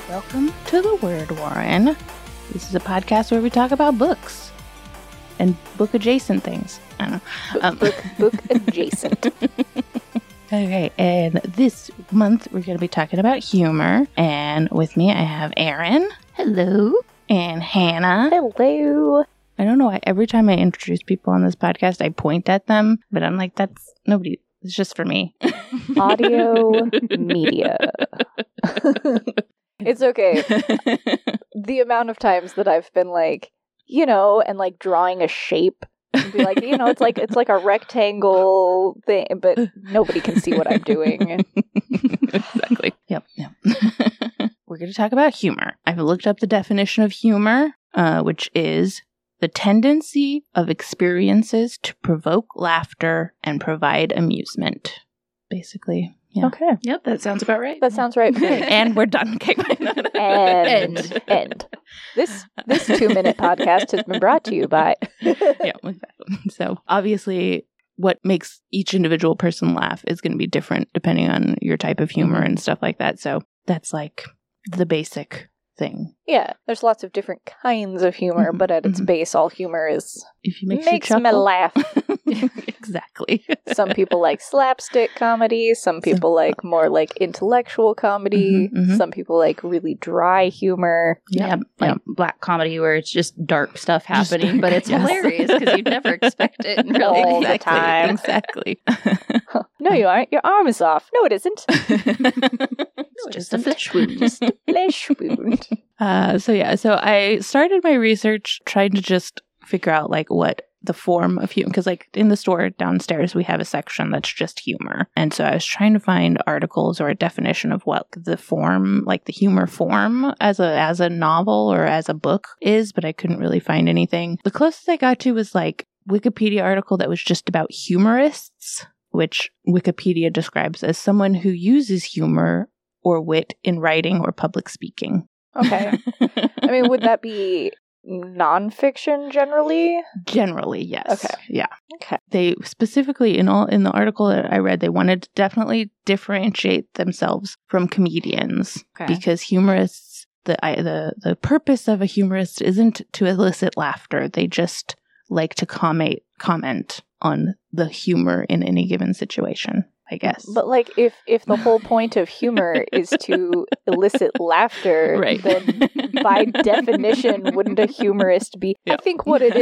Welcome to The Word Warren. This is a podcast where we talk about books and book-adjacent things. I don't know. Book adjacent. Okay, and this month we're going to be talking about humor. And with me I have Erin. Hello. And Hannah. Hello. I don't know why every time I introduce people on this podcast I point at them, but I'm like, that's nobody. It's just for me. Audio media. It's okay. The amount of times that I've been like, and like drawing a shape and be like, it's like a rectangle thing, but nobody can see what I'm doing. Exactly. Yep. We're going to talk about humor. I've looked up the definition of humor, which is the tendency of experiences to provoke laughter and provide amusement. Basically. Yeah. Okay. Yep, that sounds about right. That sounds right. And we're done. Okay. End. This 2-minute podcast has been brought to you by... Yeah, exactly. So obviously what makes each individual person laugh is going to be different depending on your type of humor and stuff like that. So that's like the basic thing. Yeah, there's lots of different kinds of humor, but at its base, all humor is If you makes me you chuckle. laugh. Exactly. Some people like slapstick comedy. Some people like more like intellectual comedy. Some people like really dry humor. Yeah, black comedy where it's just dark stuff happening, but it's yes. hilarious because you'd never expect it. And really, All the time. Exactly. No, you aren't. Your arm is off. No, it isn't. It's just a flesh wound. Just a flesh wound. So I started my research trying to just figure out like what the form of humor, because like in the store downstairs we have a section that's just humor, and so I was trying to find articles or a definition of what the form, like the humor form as a novel or as a book is, but I couldn't really find anything. The closest I got to was like Wikipedia article that was just about humorists, which Wikipedia describes as someone who uses humor or wit in writing or public speaking. Okay. I mean, would that be nonfiction generally? Generally, yes. Okay. Yeah. Okay. They specifically in the article that I read, they wanted to definitely differentiate themselves from comedians because humorists, the purpose of a humorist isn't to elicit laughter. They just like to comment on the humor in any given situation, I guess. But like if the whole point of humor is to elicit laughter, right, then by definition wouldn't a humorist be I think what it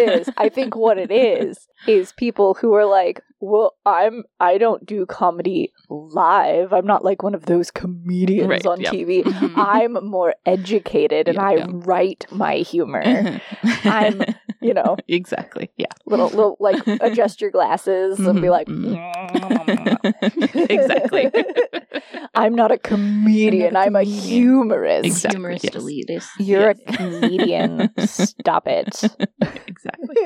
is people who are like, well, I don't do comedy live. I'm not like one of those comedians on TV. I'm more educated and I write my humor. I'm, exactly. Yeah. Little like adjust your glasses and be like exactly. I'm not a comedian. I'm a humorist. Exactly. Humorist elitist. You're a comedian. Stop it. Exactly.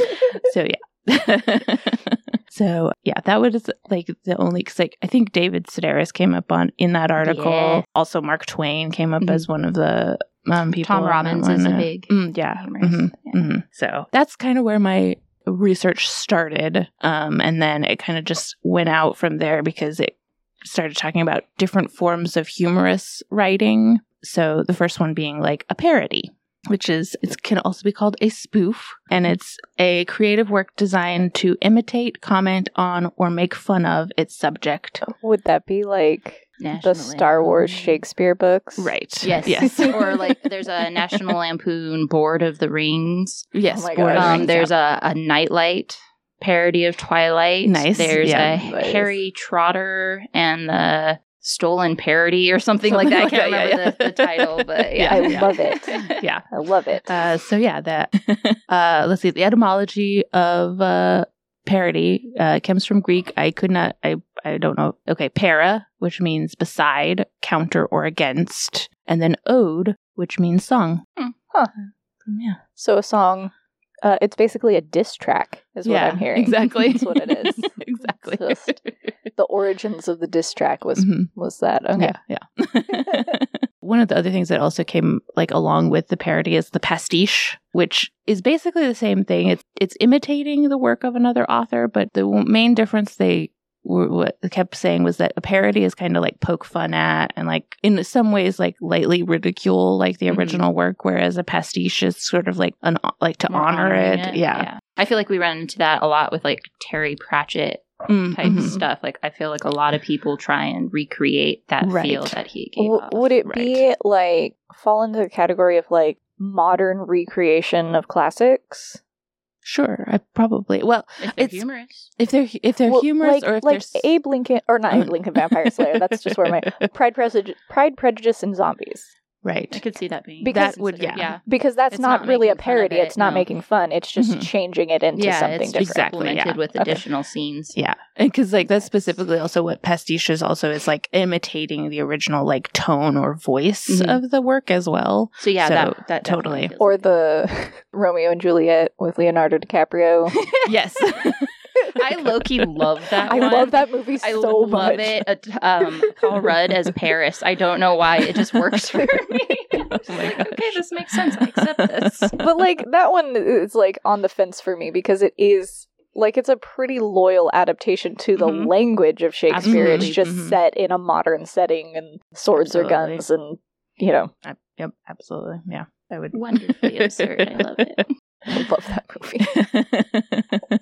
So that was like the only, cause like I think David Sedaris came up in that article. Yeah. Also, Mark Twain came up as one of the people. Tom Robbins is a big humorist. So that's kind of where my research started, and then it kind of just went out from there because it started talking about different forms of humorous writing. So the first one being like a parody, which is, it can also be called a spoof, and it's a creative work designed to imitate, comment on, or make fun of its subject. Would that be like National the Star Wars Shakespeare books? Right. Yes. Or like there's a National Lampoon Board of the Rings. Yes. Oh my God. There's a Nightlight parody of Twilight. Nice. There's a Nice. Harry Trotter and the Stolen Parody or something like that. I can't remember the title, but I love it. Yeah. I love it. Let's see. The etymology of parody comes from Greek. I don't know. Okay, para, which means beside, counter, or against, and then ode, which means song. Huh. Yeah. So a song, it's basically a diss track, is what I'm hearing. Exactly. That's what it is. Exactly. It's just the origins of the diss track was that. Okay. Yeah. One of the other things that also came like along with the parody is the pastiche, which is basically the same thing. It's imitating the work of another author, but the main difference they what kept saying was that a parody is kind of like poke fun at and like in some ways like lightly ridicule like the original work, whereas a pastiche is sort of like to honor it. Yeah. I feel like we run into that a lot with like Terry Pratchett type stuff. Like I feel like a lot of people try and recreate that feel that he gave off. Would it be like fall into the category of like modern recreation of classics? Sure, I probably. Well, if they're humorous. If they're humorous, or if like they're Abe Lincoln, or not Abe Lincoln, Vampire Slayer. That's just where my Pride, Prejudice, and Zombies. Right. I could see that being. Because that would, because that's not really a parody. It's not making fun. It's just changing it into something different. Supplemented with additional scenes. Yeah. And because like that's specifically also what pastiche is also is like imitating the original like tone or voice of the work as well. So yeah, that totally. Or the Romeo and Juliet with Leonardo DiCaprio. Yes. I low-key love that I love that movie so much. I love it. Paul Rudd as Paris. I don't know why. It just works for me. Okay, this makes sense. I accept this. But like that one is like on the fence for me because it is like it's a pretty loyal adaptation to the language of Shakespeare. Absolutely. It's just set in a modern setting and swords or guns and you know. Yep, absolutely. Yeah. I would wonderfully absurd. I love it. I love that movie.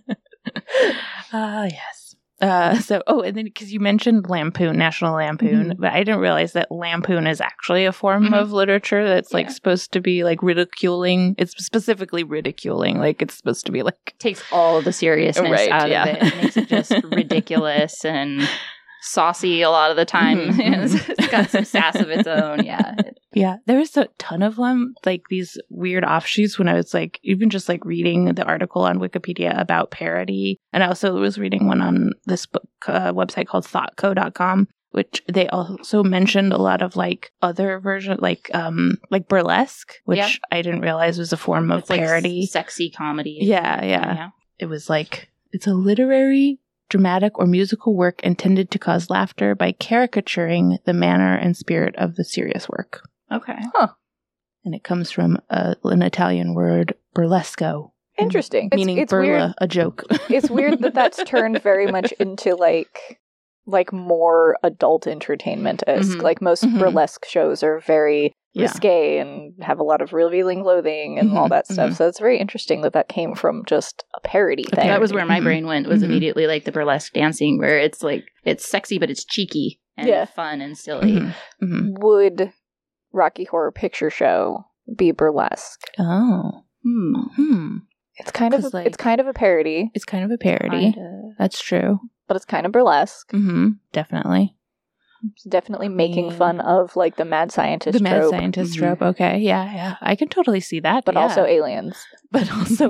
Yes. And then because you mentioned Lampoon, National Lampoon, but I didn't realize that Lampoon is actually a form of literature that's like supposed to be like ridiculing. It's specifically ridiculing. Like it's supposed to be like takes all of the seriousness out of it. It makes it just ridiculous and saucy a lot of the time. It's got some sass of its own. Yeah, there was a ton of them, like these weird offshoots when I was like even just like reading the article on Wikipedia about parody, and I also was reading one on this book website called thoughtco.com, which they also mentioned a lot of like other versions like burlesque, which I didn't realize was a form of parody, like sexy comedy. Yeah. It was like it's a literary, dramatic, or musical work intended to cause laughter by caricaturing the manner and spirit of the serious work. Okay. Huh. And it comes from an Italian word, burlesco. Interesting. Meaning it's burla, weird. a joke. It's weird that that's turned very much into like more adult entertainment-esque. Like most burlesque shows are very risque and have a lot of revealing clothing and all that stuff. So it's very interesting that came from just a parody thing. That was where my brain went, was immediately like the burlesque dancing, where it's like, it's sexy, but it's cheeky and fun and silly. Would Rocky Horror Picture Show be burlesque? Oh. It's kind of it's kind of a parody. It's kind of a parody. That's true. But it's kind of burlesque. Definitely. It's definitely making fun of like the mad scientist trope. The mad scientist trope. Okay. Yeah. I can totally see that. But also aliens. This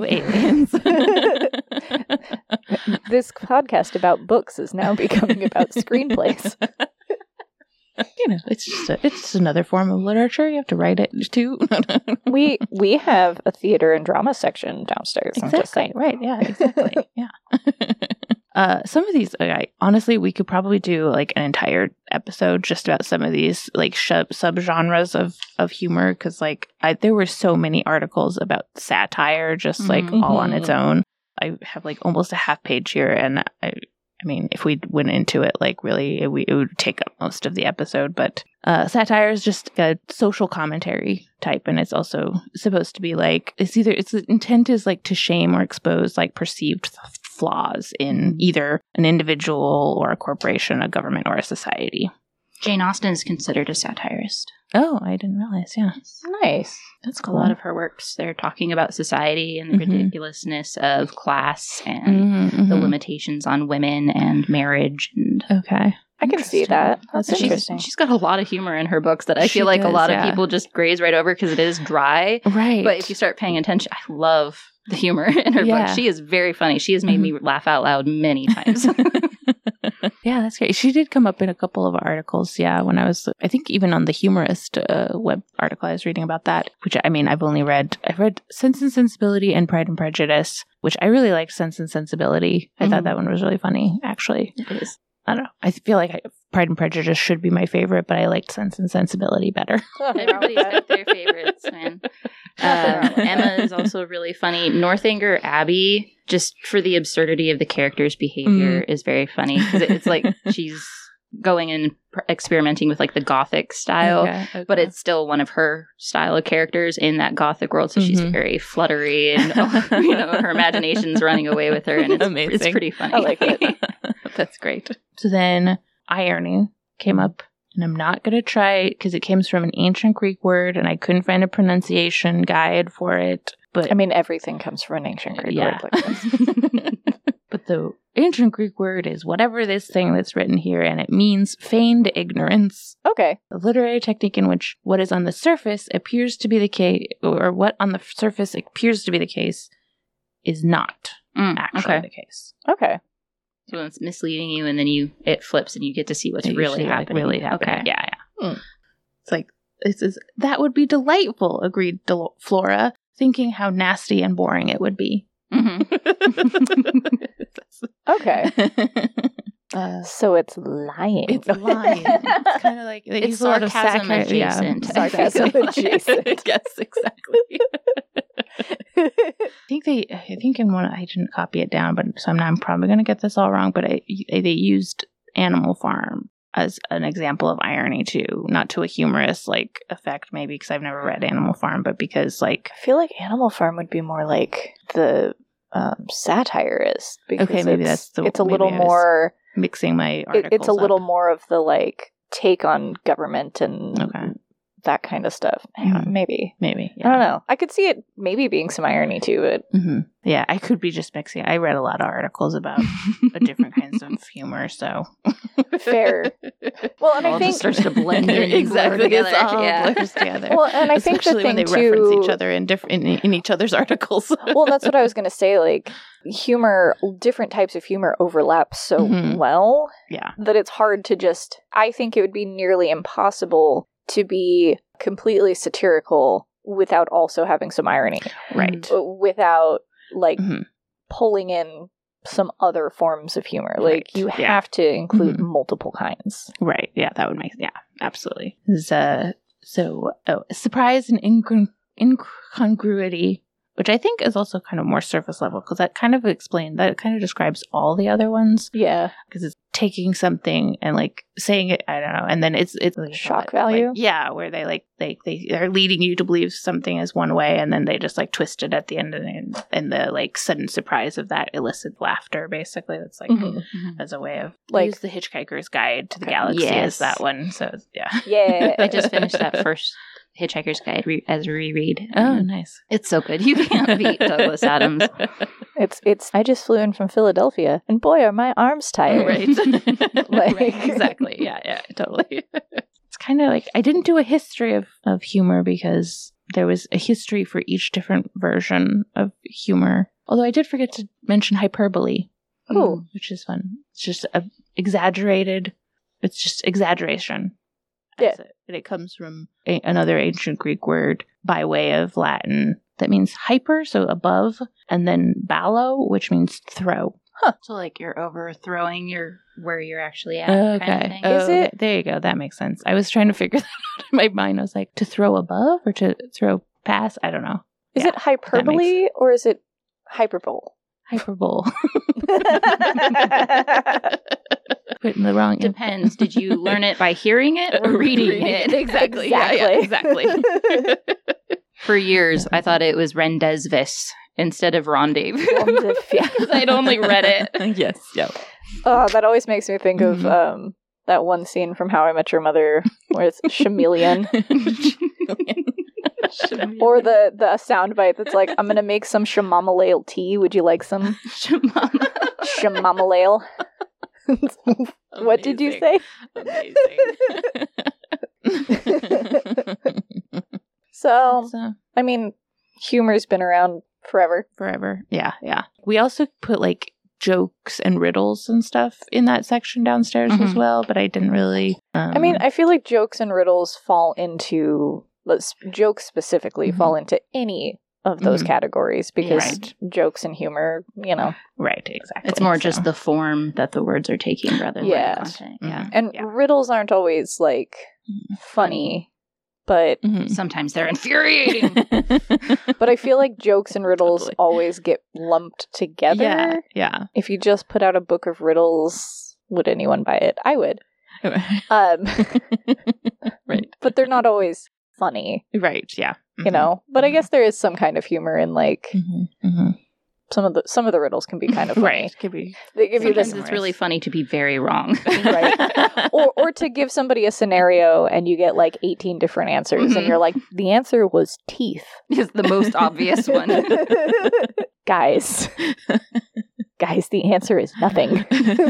podcast about books is now becoming about screenplays. You know, it's just another form of literature. You have to write it too. we have a theater and drama section downstairs. Exactly. I'm just saying. Right. Yeah. Exactly. Yeah. Some of these, honestly, we could probably do like an entire episode just about some of these like subgenres of humor, because like there were so many articles about satire, just like all on its own. I have like almost a half page here, and I mean, if we went into it, like really, it would take up most of the episode. But satire is just a social commentary type, and it's also supposed to be like its intent is like to shame or expose like perceived flaws in either an individual or a corporation, a government, or a society. Jane Austen is considered a satirist. Oh, I didn't realize. Yeah, nice. That's cool. A lot of her works, they're talking about society and the ridiculousness of class and the limitations on women and marriage. And I can see that. That's interesting. She's got a lot of humor in her books that I feel like a lot of people just graze right over because it is dry. Right. But if you start paying attention, I love the humor in her books. She is very funny. She has made me laugh out loud many times. Yeah, that's great. She did come up in a couple of articles, when I was, I think even on the Humorist web article I was reading about that, which I mean, I've read Sense and Sensibility and Pride and Prejudice, which I really liked Sense and Sensibility. I thought that one was really funny, actually. It is. I don't know. I feel like Pride and Prejudice should be my favorite, but I liked Sense and Sensibility better. Everybody's got their favorites, man. Emma is also really funny. Northanger Abbey just for the absurdity of the character's behavior is very funny. Because it's like she's going and experimenting with like the Gothic style, okay. But it's still one of her style of characters in that Gothic world. So she's very fluttery and her imagination's running away with her, and it's pretty funny. I like it. That's great. So then irony came up, and I'm not going to try it because it comes from an ancient Greek word, and I couldn't find a pronunciation guide for it. But I mean, everything comes from an ancient Greek word like this. But the ancient Greek word is whatever this thing that's written here, and it means feigned ignorance. Okay. A literary technique in which what is on the surface appears to be the case, or what on the surface appears to be the case is not actually the case. Okay. So it's misleading you, and then it flips, and you get to see what's really happening. Really happening. Okay. Yeah. It's like, that would be delightful, agreed Flora, thinking how nasty and boring it would be. Okay. So it's lying. It's lying. It's kind of like it's sarcasm adjacent. Sarcasm adjacent. Yes, exactly. I think in one, I didn't copy it down, but so I'm probably going to get this all wrong. But they used Animal Farm as an example of irony too, not to a humorous like effect, maybe because I've never read Animal Farm, but because like I feel like Animal Farm would be more like the satire is. Okay, maybe that's the. It's a little more mixing my articles. It's a little more of the like take on government and that kind of stuff. Maybe. Yeah. I don't know. I could see it maybe being some irony to it. Yeah, I could be just mixing. I read a lot of articles about different kinds of humor, so fair. Well, and I think just starts to blend in exactly together. It's all blurs together. Well, and I think the thing when they reference each other in each other's articles. Well, that's what I was going to say. Like humor, different types of humor overlap so well, that it's hard to just. I think it would be nearly impossible to be completely satirical without also having some irony. Right. Without, like, pulling in some other forms of humor. Like, you have to include multiple kinds. Right. Yeah, that would make... Yeah, absolutely. Surprise and incongruity, which I think is also kind of more surface level, because that kind of describes all the other ones. Yeah. Because it's taking something and like saying it, I don't know, and then it's like, shock value. Like, where they're leading you to believe something is one way, and then they just like twist it at the end, and the like sudden surprise of that elicits laughter. Basically, that's like as a way of like use the Hitchhiker's Guide to the Galaxy as that one. So yeah. I just finished that first Hitchhiker's Guide as a reread. Oh, nice. It's so good. You can't beat Douglas Adams. It's I just flew in from Philadelphia, and boy, are my arms tired. Right. Right. Exactly. Yeah, totally. It's kind of like, I didn't do a history of humor because there was a history for each different version of humor. Although I did forget to mention hyperbole. Oh. Which is fun. It's just it's just exaggeration. Yeah. It comes from another ancient Greek word by way of Latin that means hyper, so above, and then ballo, which means throw. So like you're overthrowing where you're actually at kind of thing. Is it? There you go. That makes sense. I was trying to figure that out in my mind. I was like, to throw above or to throw past? I don't know. Is it hyperbole or is it hyperbole? Hyperbole. Put in the wrong. Depends. Did you learn it by hearing it or reading it? Exactly. Yeah, exactly. For years, I thought it was rendezvous instead of rendezvous. Because I'd only read it. Yes. Yeah. Oh, that always makes me think of that one scene from How I Met Your Mother where it's chameleon. Or the soundbite that's like, I'm going to make some shamamalayl tea. Would you like some? Shamamalayl. What did you say? So, I mean, humor's been around forever. Yeah. We also put like jokes and riddles and stuff in that section downstairs as well, but I didn't really. I mean, I feel like jokes and riddles fall into jokes specifically fall into any of those categories because jokes and humor, Right, exactly. It's more just the form that the words are taking rather than the content. And riddles aren't always like funny. But sometimes they're infuriating. But I feel like jokes and riddles always get lumped together. Yeah. If you just put out a book of riddles, would anyone buy it? I would. Right. But they're not always funny. Right, yeah. You know? But I guess there is some kind of humor in like some of the riddles can be kind of funny. Right. Could be. They give Sometimes you this. It's really funny to be very wrong. Right. Or to give somebody a scenario and you get like 18 different answers and you're like, the answer was teeth. Is the most obvious one. Guys, the answer is nothing.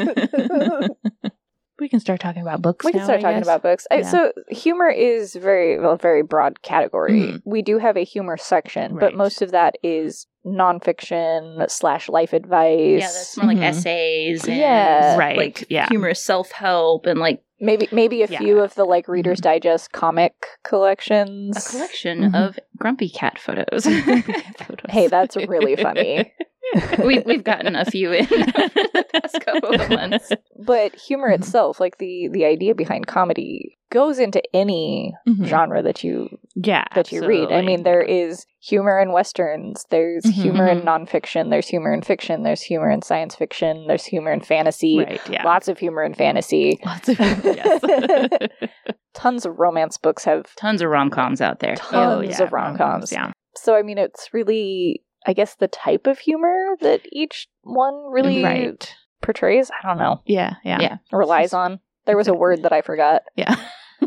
We can start talking about books. We can start talking about books. So humor is very broad category. We do have a humor section, but most of that is nonfiction / life advice. Yeah, that's more like essays. And like humorous self-help and like maybe a few of the like Reader's Digest comic collections. A collection of Grumpy Cat photos. Hey, that's really funny. We've gotten a few in the past couple of months. But humor itself, like the idea behind comedy, goes into any genre that you read. I mean, there is humor in westerns, there's humor in nonfiction, there's humor in fiction, there's humor in science fiction, there's humor in fantasy. Lots of humor in fantasy. Lots of humor, yes. Tons of romance books have tons of rom-coms out there. Tons of rom-coms. Yeah. So I mean, it's really, I guess, the type of humor that each one really portrays. I don't know. Yeah. Relies on. There was a word that I forgot. Yeah.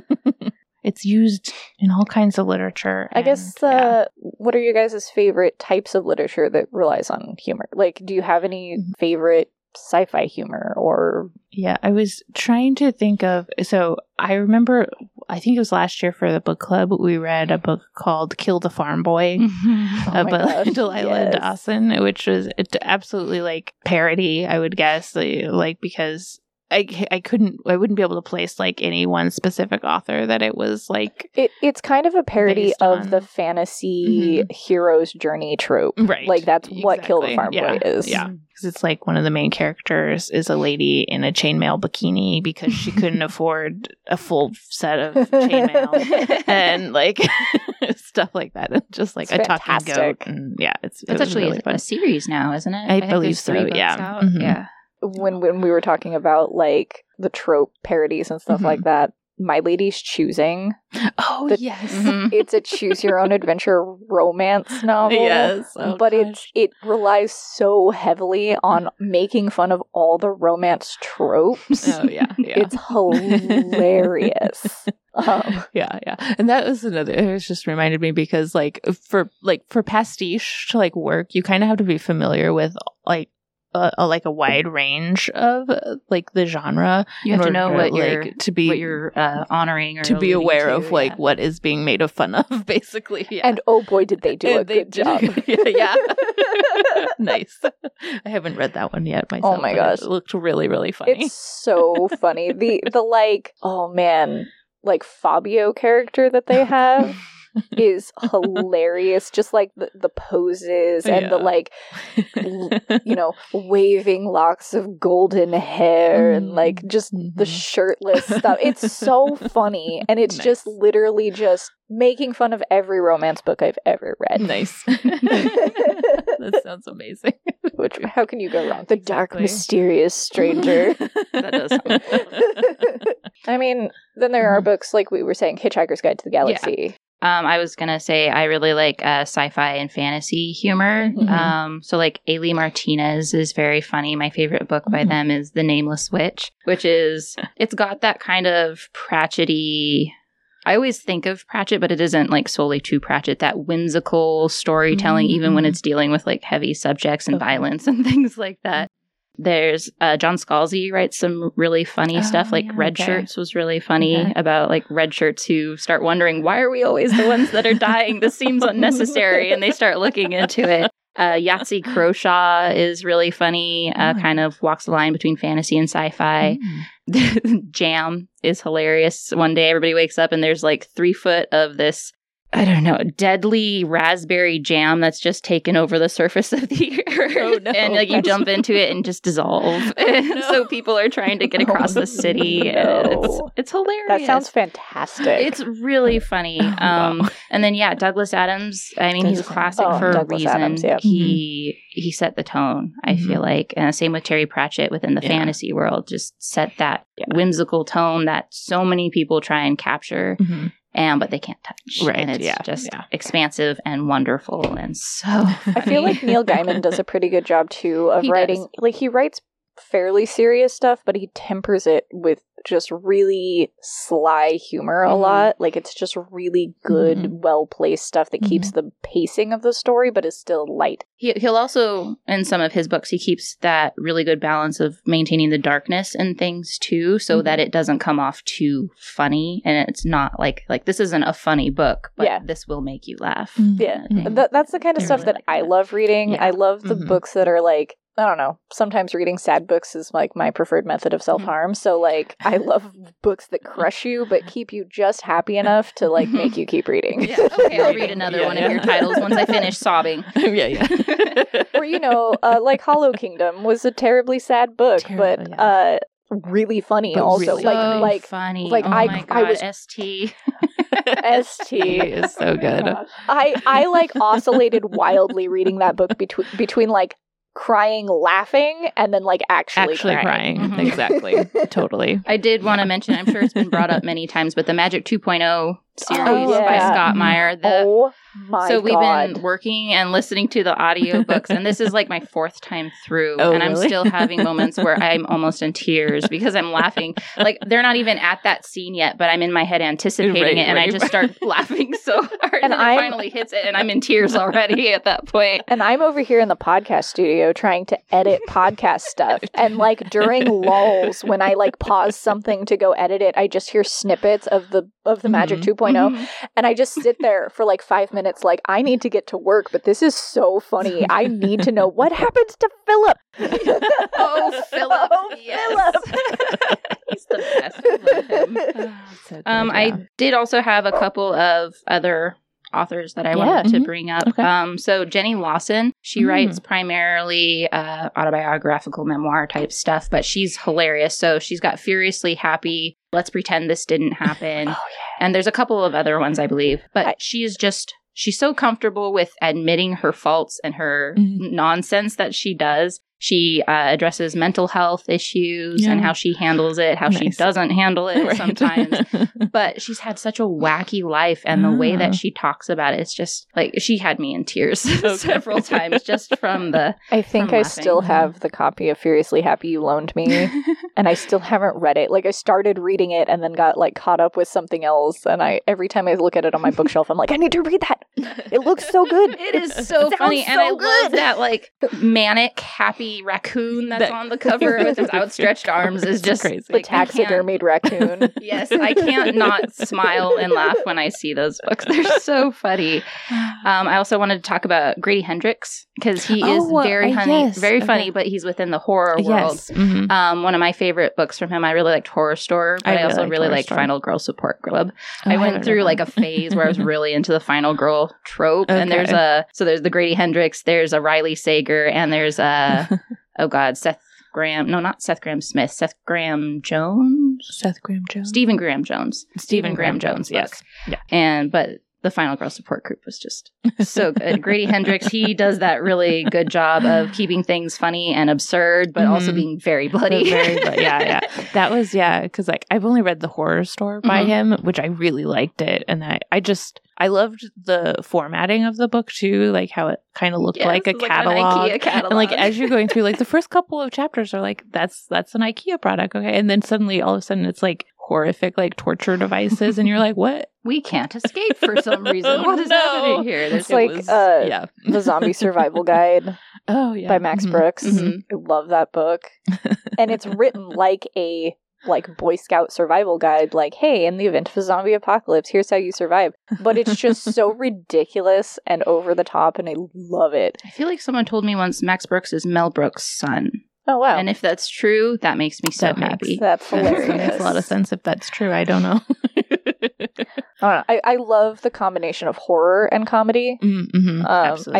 It's used in all kinds of literature. I guess, what are your guys' favorite types of literature that relies on humor? Like, do you have any favorite sci-fi humor or... Yeah, I was trying to think of... So, I remember, I think it was last year for the book club, we read a book called Kill the Farm Boy by Delilah Dawson, which was absolutely, like, parody, I would guess, like, because... I wouldn't be able to place like any one specific author that it was like. It's kind of a parody of the fantasy hero's journey trope. Right. Like that's what Kill the Farm Boy is. Yeah. Because it's like one of the main characters is a lady in a chainmail bikini because she couldn't afford a full set of chainmail and like stuff like that. And just like it's a talking goat. And it's actually really a series now, isn't it? I believe so. Yeah. Yeah. When we were talking about like the trope parodies and stuff like that, My Lady's Choosing. Oh, yes. It's a choose your own adventure romance novel. Yes. But it relies so heavily on making fun of all the romance tropes. Oh, yeah. It's hilarious. Yeah. And that was another, it just reminded me because for pastiche to like work, you kind of have to be familiar with like a wide range of like the genre. You have to know what you're honoring, or to be aware of like what is being made of fun of, basically. Yeah. And oh boy, did they do a good job! Yeah. Nice. I haven't read that one yet myself. Oh my gosh, it looked really, really funny. It's so funny. The like, oh man, like Fabio character that they have. Is hilarious, just like the poses and the like, waving locks of golden hair and like just the shirtless stuff. It's so funny, and it's just literally just making fun of every romance book I've ever read. Nice. That sounds amazing. Which, how can you go wrong? The dark, mysterious stranger. That does sound fun. I mean, then there are books like we were saying, Hitchhiker's Guide to the Galaxy. Yeah. I was going to say I really like sci-fi and fantasy humor. So like Ailey Martinez is very funny. My favorite book by them is The Nameless Witch, which is, it's got that kind of Pratchett-y, I always think of Pratchett, but it isn't like solely to Pratchett, that whimsical storytelling, even when it's dealing with like heavy subjects and violence and things like that. There's John Scalzi writes some really funny stuff, like Red Shirts was really funny about like red shirts who start wondering, why are we always the ones that are dying? This seems unnecessary. And they start looking into it. Yahtzee Croshaw is really funny, kind of walks the line between fantasy and sci-fi. Jam is hilarious. One day everybody wakes up and there's like 3 foot of this I don't know, deadly raspberry jam that's just taken over the surface of the earth. Oh, no. And like you jump into it and just dissolve. And so people are trying to get across the city. And it's hilarious. That sounds fantastic. It's really funny. Wow. And then, Douglas Adams, I mean, he's a classic for a reason. Adams, yeah. He set the tone, I feel like. And same with Terry Pratchett within the fantasy world, just set that whimsical tone that so many people try and capture. But they can't touch. Right. And it's just expansive and wonderful and so funny. I feel like Neil Gaiman does a pretty good job, too, of writing. Does. Like, he writes fairly serious stuff, but he tempers it with just really sly humor a lot. Like, it's just really good, well-placed stuff that keeps the pacing of the story, but is still light. He'll also, in some of his books, he keeps that really good balance of maintaining the darkness in things, too, so that it doesn't come off too funny, and it's not like this isn't a funny book, but this will make you laugh. Yeah. That's the kind of stuff that I love reading. I love the books that are like, I don't know. Sometimes reading sad books is like my preferred method of self-harm. So like I love books that crush you but keep you just happy enough to like make you keep reading. Okay, I'll read another one of your titles once I finish sobbing. Or like Hollow Kingdom was a terribly sad book, but really funny also. Really like funny. Like I was ST. ST is so good. I like oscillated wildly reading that book between like crying, laughing, and then like actually crying. Exactly. Totally. I did want to mention, I'm sure it's been brought up many times, but the Magic 2.0 series by Scott Meyer. So we've been working and listening to the audiobooks, and this is like my fourth time through, and I'm still having moments where I'm almost in tears because I'm laughing. Like, they're not even at that scene yet, but I'm in my head anticipating it, and I just start laughing so hard, and it finally hits it, and I'm in tears already at that point. And I'm over here in the podcast studio trying to edit podcast stuff, and like during lulls, when I like pause something to go edit it, I just hear snippets of the Magic 2.0, and I just sit there for like 5 minutes like, I need to get to work, but this is so funny. I need to know what happens to Philip. Philip. Philip. He's the best. I love him. So good, I did also have a couple of other authors that I wanted to bring up. Okay. So Jenny Lawson, she writes primarily autobiographical memoir type stuff, but she's hilarious. So she's got Furiously Happy, Let's Pretend This Didn't Happen. And there's a couple of other ones, I believe. But she's so comfortable with admitting her faults and her nonsense that she does. She addresses mental health issues and how she handles it, how she doesn't handle it sometimes. But she's had such a wacky life, and the way that she talks about it, it's just like, she had me in tears several times just from the I think I still have the copy of Furiously Happy you loaned me, and I still haven't read it. Like, I started reading it and then got like caught up with something else, and every time I look at it on my bookshelf, I'm like, I need to read that. It looks so good. It is so funny, and I love that like manic, happy raccoon that's on the cover with his outstretched arms is just crazy. Like, the taxidermied raccoon. Yes, I can't not smile and laugh when I see those books. They're so funny. I also wanted to talk about Grady Hendrix because he is very funny, but he's within the horror world. Yes. Mm-hmm. One of my favorite books from him, I really liked Horror Store, but I also really liked Final Girl Support Club. I went through like a phase where I was really into the Final Girl trope, and there's the Grady Hendrix, there's a Riley Sager, and there's a Seth Graham Smith. Stephen Graham Jones. Yes. Yeah. But the Final Girl Support Group was just so good. Grady Hendrix, he does that really good job of keeping things funny and absurd, but also being very bloody. That was, because like I've only read The Horror Store by him, which I really liked it. And I loved the formatting of the book too, like how it kind of looked like a catalog. An IKEA catalog. And like as you're going through, like the first couple of chapters are like, that's an IKEA product, okay? And then suddenly all of a sudden it's like horrific like torture devices, and you're like, what? We can't escape for some reason. What is happening here? It's like the Zombie Survival Guide by Max Brooks. I love that book. And it's written like a Boy Scout survival guide, like, hey, in the event of a zombie apocalypse, here's how you survive. But it's just so ridiculous and over the top, and I love it. I feel like someone told me once Max Brooks is Mel Brooks' son. Oh, wow. And if that's true, that makes me so happy. That's hilarious. That makes a lot of sense if that's true. I don't know. I love the combination of horror and comedy. Absolutely. I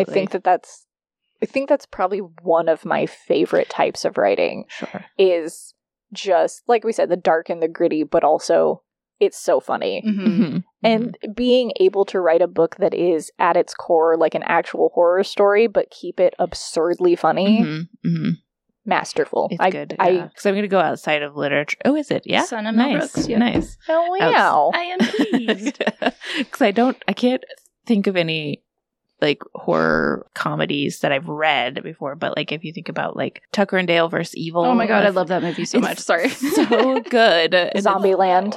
think that's probably one of my favorite types of writing. Sure. Is just, like we said, the dark and the gritty, but also it's so funny. And being able to write a book that is at its core like an actual horror story, but keep it absurdly funny. Masterful. It's good. Because I'm going to go outside of literature. Oh, is it? Yeah. Son of Mel Brooks. Yeah. Nice. Oh, wow. I am pleased. Because I can't think of any like horror comedies that I've read before, but like if you think about like Tucker and Dale versus Evil. Oh my god, I love that movie so much. Sorry. So good. Zombieland.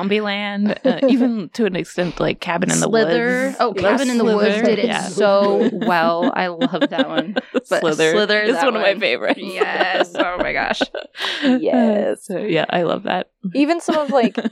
Even to an extent like Cabin in the Woods. Oh, Cabin in the Woods did it so well. I love that one. But Slither is one of my favorites. Yes. Oh my gosh. Yes. So, yeah, I love that. Even some of like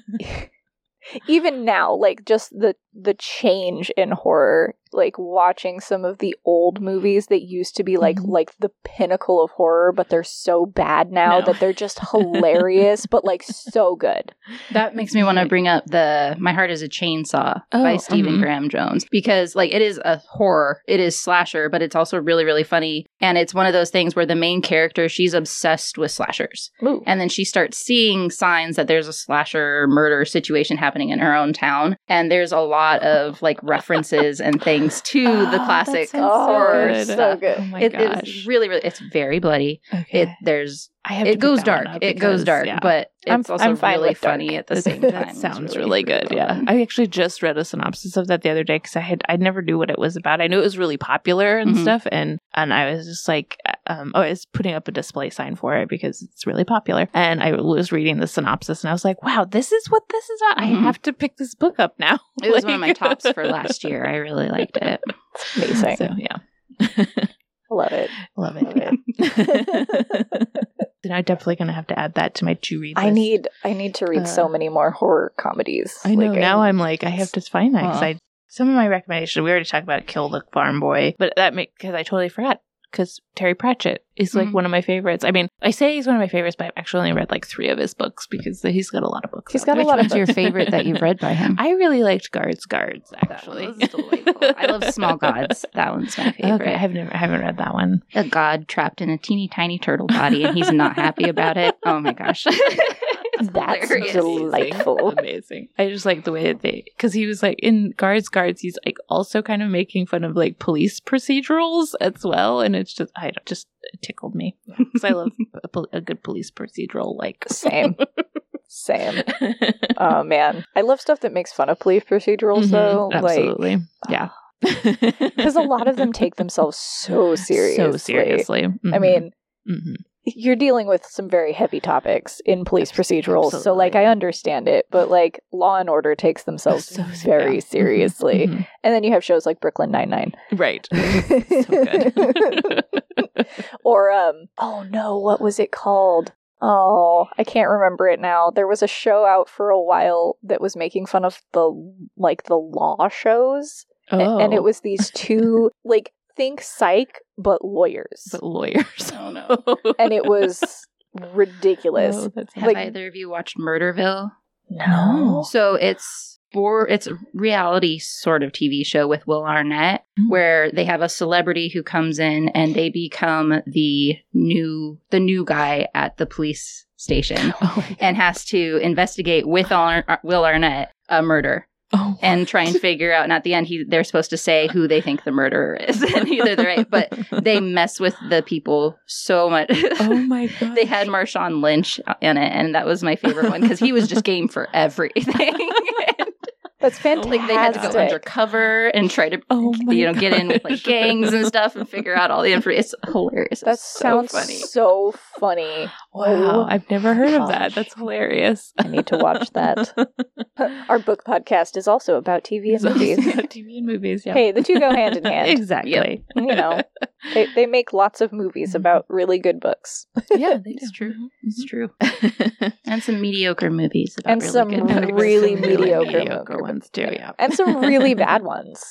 even now, like just the change in horror, like watching some of the old movies that used to be like the pinnacle of horror, but they're so bad now that they're just hilarious, but like so good. That makes me want to bring up My Heart is a Chainsaw by Stephen Graham Jones, because like it is a horror, it is slasher, but it's also really, really funny. And it's one of those things where the main character, she's obsessed with slashers. Ooh. And then she starts seeing signs that there's a slasher murder situation happening in her own town. And there's a lot of like references and things to the classic horror. So good. Oh my gosh. It's really, really, it's very bloody. Okay. It goes dark. It goes dark, but it's also really funny at the same time. That sounds really good. Yeah, I actually just read a synopsis of that the other day because I never knew what it was about. I knew it was really popular and stuff, and I was just like, I was putting up a display sign for it because it's really popular. And I was reading the synopsis, and I was like, wow, this is what this is about. I have to pick this book up now. It was one of my tops for last year. I really liked it. It's amazing. So yeah. Love it. Then I'm definitely going to have to add that to my to read list. I need to read so many more horror comedies. I know. Now I'm like, I have to find that because some of my recommendations, we already talked about Kill the Farm Boy, but because I totally forgot. Because Terry Pratchett is like one of my favorites. I mean, I say he's one of my favorites, but I've actually only read like 3 of his books because he's got a lot of books. He's got a lot of books. What's your favorite that you've read by him? I really liked Guards, actually. That was delightful. I love Small Gods. That one's my favorite. Okay, I haven't read that one. A god trapped in a teeny tiny turtle body and he's not happy about it. Oh my gosh. That's delightful. Amazing. I just like the way that because he was like in Guards, he's like also kind of making fun of like police procedurals as well. And it's just, it tickled me because I love a good police procedural. Like Same. Oh man. I love stuff that makes fun of police procedurals though. Absolutely. Yeah. Because a lot of them take themselves so seriously. I mean, you're dealing with some very heavy topics in police procedurals. Absolutely. So like I understand it, but like Law and Order takes themselves very seriously. And then you have shows like Brooklyn Nine-Nine. Right. So good. Or oh no, what was it called? Oh, I can't remember it now. There was a show out for a while that was making fun of the law shows. And it was these two like think Psych, but lawyers. Oh no. And it was ridiculous. Have either of you watched Murderville? No. So it's a reality sort of TV show with Will Arnett, where they have a celebrity who comes in and they become the new guy at the police station and has to investigate with Will Arnett a murder. And try and figure out, and at the end, they're supposed to say who they think the murderer is. And either they're right, but they mess with the people so much. Oh my god! They had Marshawn Lynch in it, and that was my favorite one because he was just game for everything. That's fantastic. Like they had to go undercover and try to, get in with like gangs and stuff and figure out all the information. It's hilarious. That sounds so funny. Wow, I've never heard of that. That's hilarious. I need to watch that. Our book podcast is also about TV and movies. TV and movies, yeah. Hey, the two go hand in hand. Exactly. Yep. You know, they make lots of movies about really good books. Yeah, they do. It's true. It's true. And some mediocre movies about and really some good really mediocre ones too. Yeah, and some really bad ones.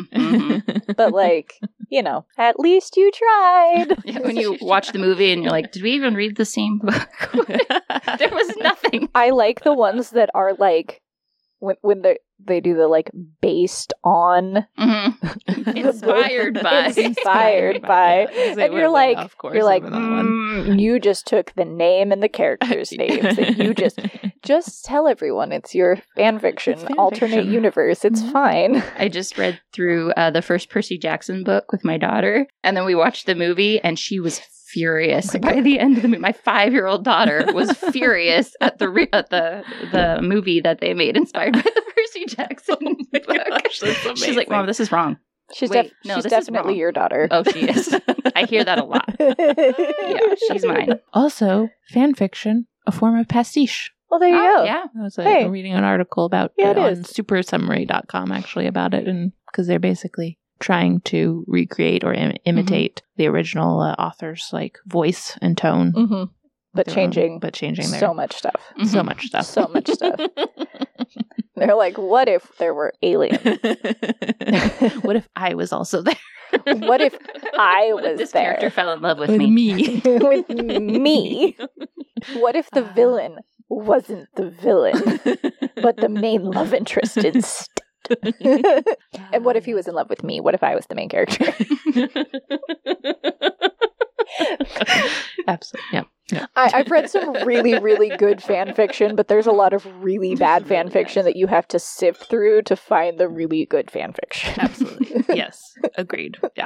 But like, at least you tried. Yeah, when you watch the movie and you're like, did we even read the same book? There was nothing. I like the ones that are like when they do the like based on inspired by and you're like you just took the name and the characters' names and you just tell everyone it's your fan fiction alternate universe. It's fine. I just read through the first Percy Jackson book with my daughter, and then we watched the movie, and she was furious by the end of the movie. My 5-year-old daughter was furious at the movie that they made inspired by the Percy Jackson book. Gosh, that's amazing. She's like, Mom, this is wrong. She's definitely your daughter. Oh, she is. I hear that a lot. Yeah, she's mine. Also, fan fiction, a form of pastiche. Well, there you go. Yeah. I was reading an article about it on supersummary.com actually about it, and because they're basically trying to recreate or imitate the original author's like voice and tone, but changing their so much stuff. So much stuff. They're like, what if there were aliens? What if I was also there? What if I was this there? Character fell in love with me. With me. What if the villain wasn't the villain, but the main love interest instead? And what if he was in love with me? What if I was the main character? Absolutely. Yeah. I've read some really, really good fan fiction, but there's a lot of really bad fan fiction that you have to sift through to find the really good fan fiction. Absolutely. Yes. Agreed. Yeah.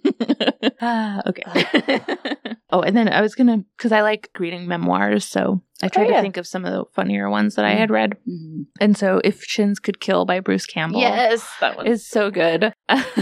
Okay. Oh, and then I was because I like reading memoirs, so I tried to think of some of the funnier ones that I had read. And so If Chins Could Kill by Bruce Campbell. Yes, that one is so good.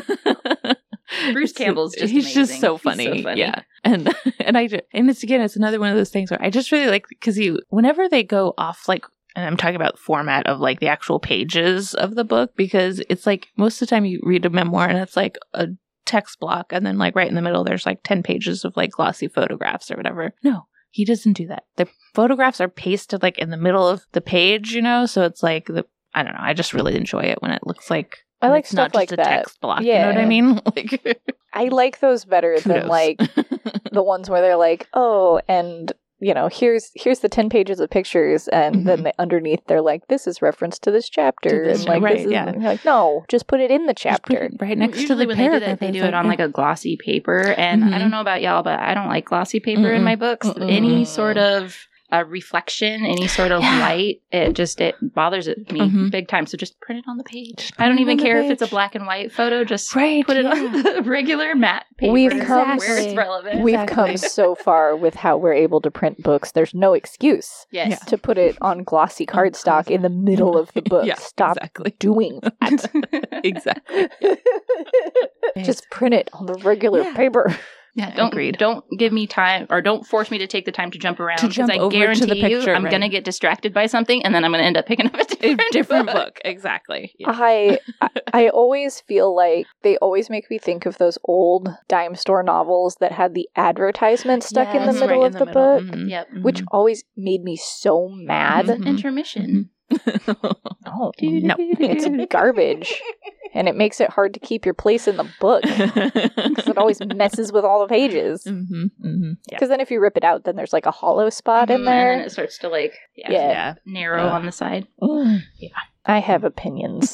Bruce Campbell's just he's amazing. Just so funny. Yeah. And it's another one of those things where I just really like, because whenever they go off, like, and I'm talking about the format of like the actual pages of the book, because it's like most of the time you read a memoir and it's like a text block, and then like right in the middle there's like 10 pages of like glossy photographs or whatever. No, he doesn't do that. The photographs are pasted like in the middle of the page, so it's like I don't know, I just really enjoy it when it looks like I like it's stuff not just like a that. text block. Yeah. You know what I mean? Like, I like those better than like the ones where they're like, oh, and here's the 10 pages of pictures, and then underneath they're like, this is reference to this chapter, and like right, this is, and you're like, no, just put it in the chapter, right next to the when paragraph. They do it on like a glossy paper, and I don't know about y'all, but I don't like glossy paper in my books. Any sort of reflection, any sort of light, it bothers me big time. So just print it on the page. I don't even care if it's a black and white photo. Just put it on the regular matte paper where it's relevant. We've come so far with how we're able to print books. There's no excuse to put it on glossy cardstock in the middle of the book. Stop doing that. Exactly. Just print it on the regular paper. Yeah, don't give me time, or don't force me to take the time to jump around, because I guarantee the picture, I'm going to get distracted by something, and then I'm going to end up picking up a different book. Exactly. Yeah. I always feel like they always make me think of those old dime store novels that had the advertisement stuck in the middle of the book, which always made me so mad. Intermission. No, it's garbage. And it makes it hard to keep your place in the book because it always messes with all the pages. Because then if you rip it out, then there's like a hollow spot in there. And then it starts to like narrow on the side. Yeah. I have opinions.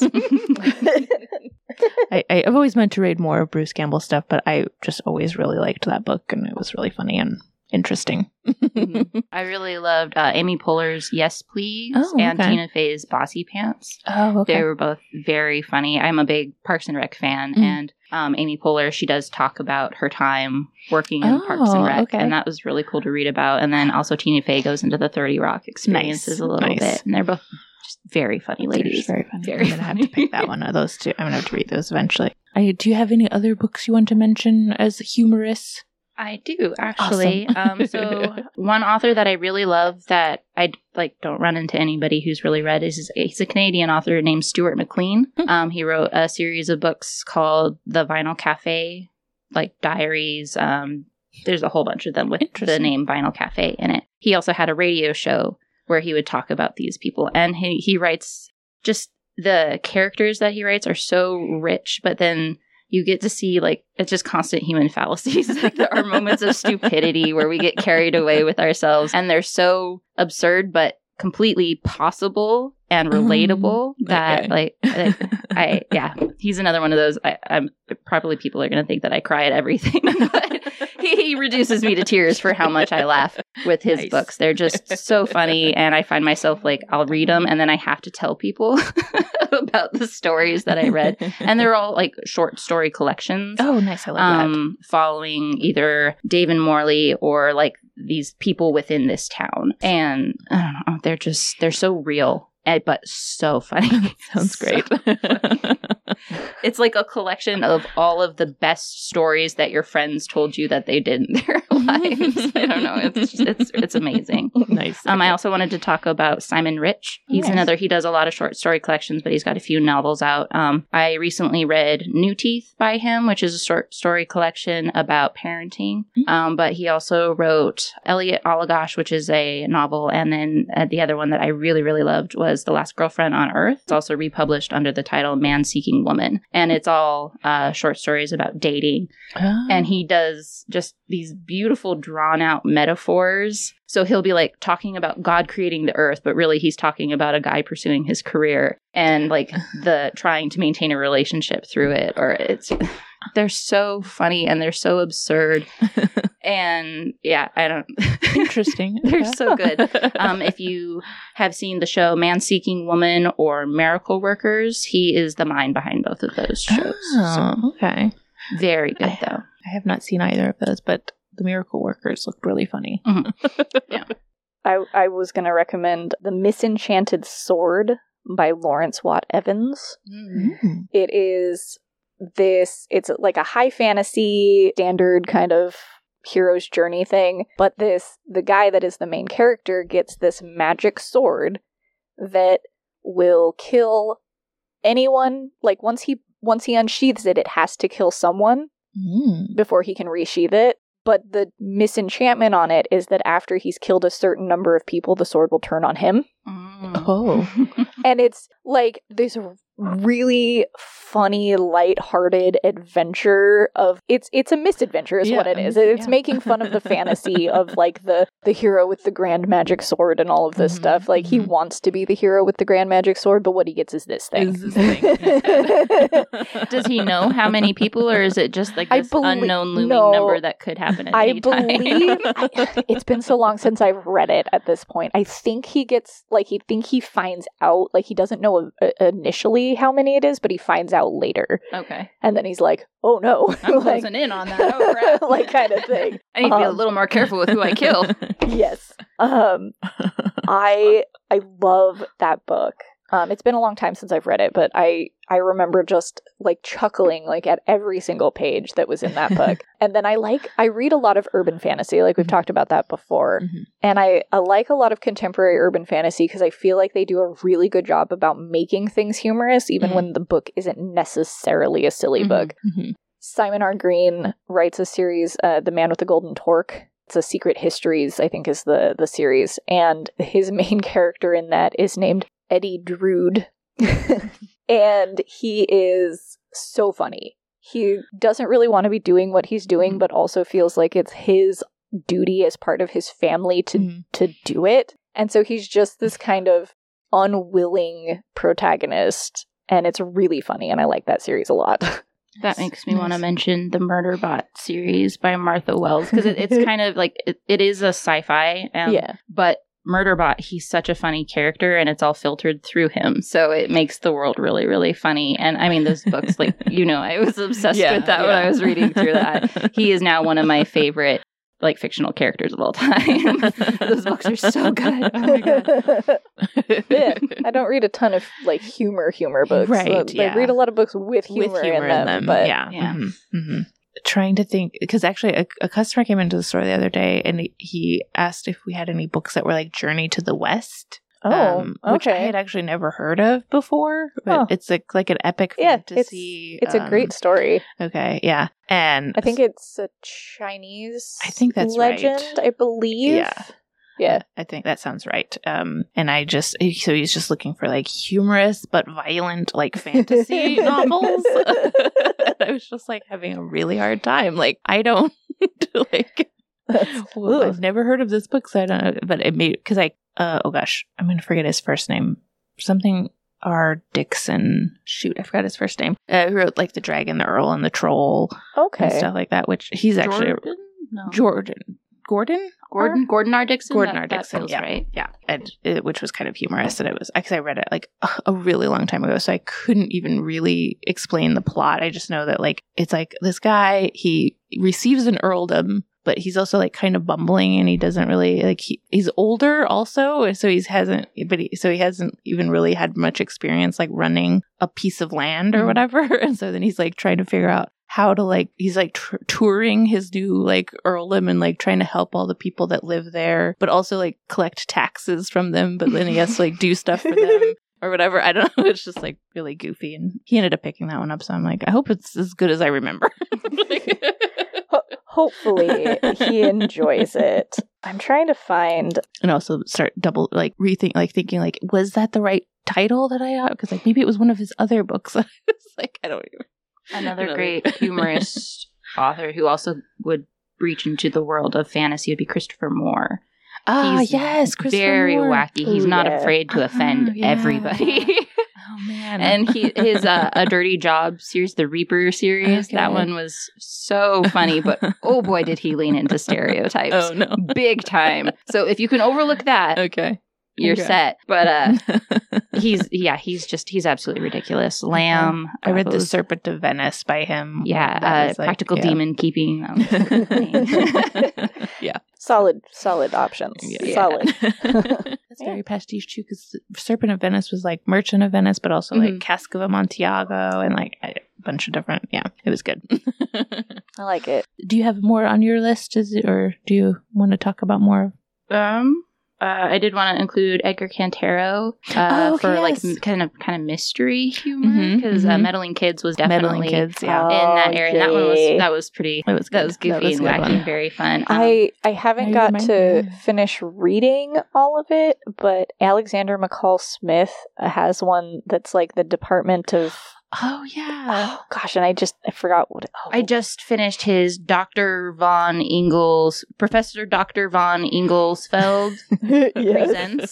I've always meant to read more of Bruce Campbell stuff, but I just always really liked that book, and it was really funny and interesting. I really loved Amy Poehler's Yes Please and Tina Fey's Bossy Pants. Oh, okay. They were both very funny. I'm a big Parks and Rec fan, and Amy Poehler, she does talk about her time working in Parks and Rec, and that was really cool to read about. And then also Tina Fey goes into the 30 Rock experiences a little bit, and they're both just very funny ladies. Very funny. I'm going to have to pick that one of those two. I'm going to have to read those eventually. Do you have any other books you want to mention as humorous? I do, actually. Awesome. So one author that I really love that I don't run into anybody who's really read he's a Canadian author named Stuart McLean. He wrote a series of books called The Vinyl Cafe, like diaries. There's a whole bunch of them with the name Vinyl Cafe in it. He also had a radio show where he would talk about these people, and he writes, just the characters that he writes are so rich, but then you get to see, like, it's just constant human fallacies. Like, there are moments of stupidity where we get carried away with ourselves, and they're so absurd, but completely possible and relatable that he's another one of those. I'm probably people are going to think that I cry at everything, but he reduces me to tears for how much I laugh with his books. They're just so funny, and I find myself like I'll read them and then I have to tell people about the stories that I read, and they're all like short story collections. Oh, nice! I love that. Following either Dave and Morley or like these people within this town, and I don't know, they're so real. But so funny. Sounds great. It's like a collection of all of the best stories that your friends told you that they did in their lives. I don't know. It's amazing. Nice. I also wanted to talk about Simon Rich. He's he does a lot of short story collections, but he's got a few novels out. I recently read New Teeth by him, which is a short story collection about parenting. But he also wrote Elliot Allagash, which is a novel. And then the other one that I really, really loved was The Last Girlfriend on Earth. It's also republished under the title Man Seeking Woman. And it's all short stories about dating. Oh. And he does just these beautiful drawn out metaphors. So he'll be like talking about God creating the earth, but really he's talking about a guy pursuing his career and like the trying to maintain a relationship through it. Or they're so funny and they're so absurd. And interesting. They're so good. If you have seen the show Man Seeking Woman or Miracle Workers, he is the mind behind both of those shows. Oh, okay. Very good, though. I have not seen either of those, but the Miracle Workers looked really funny. Mm-hmm. Yeah. I was going to recommend The Misenchanted Sword by Lawrence Watt Evans. Mm-hmm. It's like a high fantasy standard kind of hero's journey thing, but the guy that is the main character gets this magic sword that will kill anyone. Like once he unsheathes it, it has to kill someone before he can resheath it. But the misenchantment on it is that after he's killed a certain number of people, the sword will turn on him. Oh. And it's like this really funny, lighthearted adventure of it's a misadventure is what it is. It's making fun of the fantasy of like the hero with the grand magic sword and all of this stuff. Like he wants to be the hero with the grand magic sword, but what he gets is this thing. Does he know how many people, or is it just like this unknown looming number that could happen at any time? I believe it's been so long since I've read it at this point. I think he finds out, like he doesn't know initially how many it is, but he finds out later. Okay. And then he's like, oh no. I'm closing in on that. Oh crap. Like kind of thing. I need to be a little more careful with who I kill. Yes. I love that book. It's been a long time since I've read it, but I remember just like chuckling like at every single page that was in that book. And then I read a lot of urban fantasy, like we've talked about that before. And I like a lot of contemporary urban fantasy because I feel like they do a really good job about making things humorous, even when the book isn't necessarily a silly book. Simon R. Green writes a series, The Man with the Golden Torque. It's a Secret Histories, I think is the series. And his main character in that is named Eddie Drood. And he is so funny. He doesn't really want to be doing what he's doing, but also feels like it's his duty as part of his family to do it. And so he's just this kind of unwilling protagonist. And it's really funny, and I like that series a lot. That makes me want to mention the Murderbot series by Martha Wells, because it's kind of like, it is a sci-fi, but Murderbot, he's such a funny character, and it's all filtered through him, so it makes the world really, really funny. And I mean, those books, like, I was obsessed with that when I was reading through that. He is now one of my favorite, like, fictional characters of all time. Those books are so good. Oh my god. I don't read a ton of like humor books. Right. I read a lot of books with humor in them. But trying to think, because actually a customer came into the store the other day and he asked if we had any books that were like Journey to the West. Which I had actually never heard of before, but it's like an epic fantasy. It's a great story. Okay, yeah, and I think it's a Chinese. I think that's legend. Right. I believe. Yeah, I think that sounds right. And so he's just looking for like humorous but violent like fantasy novels. I was just like having a really hard time. Like I don't like. I've never heard of this book, so I don't know. But it made because I'm going to forget his first name. something R. Dixon. Shoot, I forgot his first name. Who wrote like The Dragon, the Earl, and the Troll. Okay. And stuff like that, which he's actually... Gordon R. Dixon? Gordon R. Dixon, that feels right. Yeah, and which was kind of humorous. And it was, because I read it like a really long time ago, so I couldn't even really explain the plot. I just know that like it's like this guy, he receives an earldom, but he's also like kind of bumbling, and he doesn't really like he's older also, so he hasn't even really had much experience like running a piece of land or whatever. And so then he's like trying to figure out how to like, he's like touring his new like earldom and like trying to help all the people that live there, but also like collect taxes from them, but then he has to like do stuff for them or whatever. I don't know. It's just like really goofy, and he ended up picking that one up, so I'm like, I hope it's as good as I remember. Hopefully he enjoys it. I'm trying to find, and also start thinking like, was that the right title that I got? Because like maybe it was one of his other books. I was like, I don't even. Another great humorist author who also would reach into the world of fantasy would be Christopher Moore. He's Christopher very Moore. wacky. He's not afraid to offend everybody. Oh man! And his A Dirty Job series, the Reaper series, that one was so funny. But oh boy, did he lean into stereotypes! Oh no, big time. So if you can overlook that, you're set. But he's absolutely ridiculous. Lamb. I read The Serpent of Venice by him. Yeah, Practical Demon Keeping. Yeah. Solid options. Yeah. Solid. That's very pastiche too, because Serpent of Venice was like Merchant of Venice, but also like Cask of Amontillado and like a bunch of different. Yeah, it was good. I like it. Do you have more on your list? Or do you want to talk about more? I did want to include Edgar Cantero for like kind of mystery humor, because Meddling Kids was definitely in that area. And that was pretty. That was goofy and wacky and very fun. I haven't got to finish reading all of it, but Alexander McCall Smith has one that's like the Department of. Oh yeah. Oh gosh, and I forgot what it, I just finished his Professor Dr. Von Inglesfeld presents